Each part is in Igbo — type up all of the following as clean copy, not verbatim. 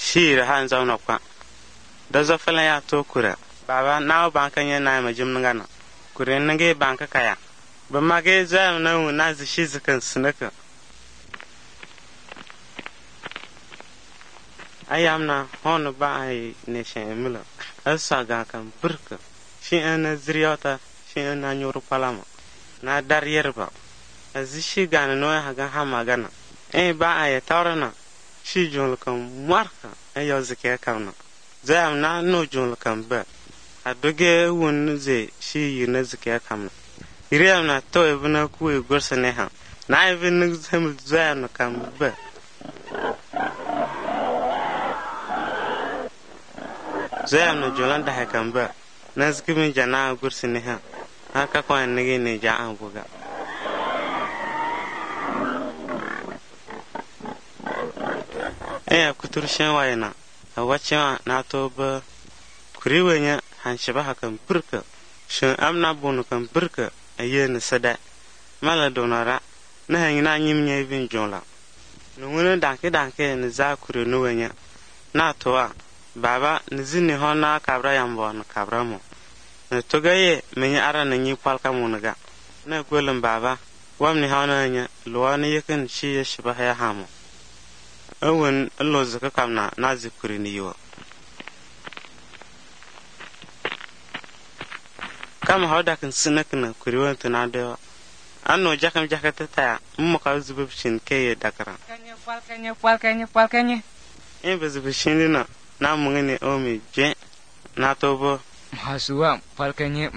shiri han zauna kwa da zafala ya to kura baba nawo banka nya na ma jim ngana kure nge banka kaya ba mage za na na shi zikan sunaka ayamna hon ba ai ne shemila asa ga kan burka shi ana zriyata shi ana nyuru palama na dar yerba azishi gana no ha ga ha magana ba ai tawrana shi jol kan marka ayo zake kana zam na no jol kan ba adoge won ze shi yina zake kana irem na to ibna ku e gorsane ha na ibn zam zam kan ba zam no jolan da kan ba nazkimin jana gorsane ha haka ko an ne ja an buga kutur shen wayna a wacce na to ba kuriwanya han shiba hakan burka shin amna bonu kan burka ayen sada mala donara na han na nyimnya bin jonla nunguna danke ni za kuri nuwanya na towa baba ni zini hona kabra yambo na kabra mo na togaye menya ara na nyi kwalka munaga na gwelin baba wamni hona nya luwani yakan shi ya shiba ya hamo awan allo zaka kamna na zikuri ni yo kam hawda kan sinakna kuriwan tana da anno jakam jakata ta mu ka zububshin ke dakara falkanya bezubshin na mungene omi je na tobo mahasuwa falkanya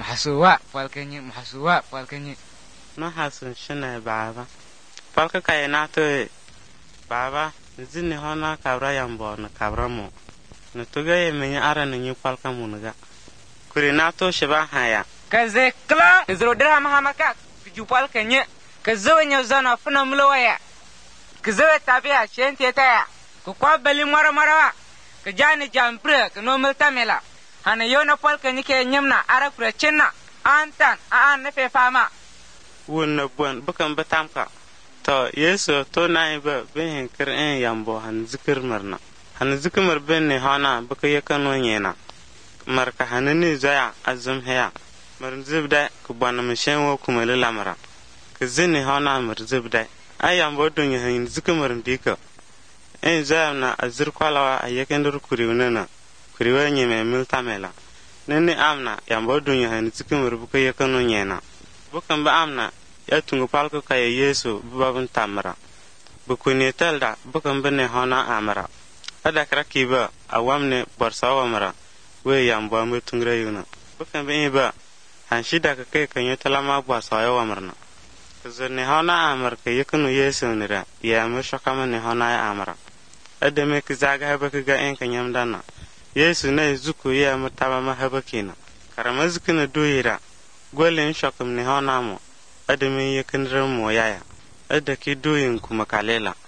na hasun shina baba falka kai na to baba zini hona kabra yambo na kabra mo na toga ye menya ara na nyi falka munuga kuri na to shiba haya kaze kla zro dirham hamaka ju falkanya kazawanya zana funa mulwaya kazawa tabiya shente taya ko kwabali mara ka jani jampre ka no multamela hana yona falkanya ke nyamna ara kurachinna antan an na fe fama wonna bon bukan batamka to yeso to na ba ben kirin yambo han zikir marna han zikir ben ne hana baka yakano nyena marka hanani zaya azum haya mar zibda ku bana mishen wo kuma lamara ka zini hana mar zibda ay yambo dunya han zikir mar dika zaya na azir kwalawa ayakan dur kuriwna kuriwa nyeme miltamela nene amna yambo dunya han zikir mar baka yakano nyena bukan ba amna ya tungu palko kaya yesu babun tamara bukuni telda bukan bene hona amara ada krakiba awamne borsawa mara we yamba mu tungre yuna bukan bene ba han shida ka kai kan talama borsawa wamarna kazne hona amar ka yakunu yesu nira ya mu shakama ne hona amara ada me kizaga haba ga en kan yamdana yesu ne zuku ya mutaba mahabakina karama zukuna doyira golen shakam ne hona mu adami yakin ramu yaya adda ki doyin kuma kalela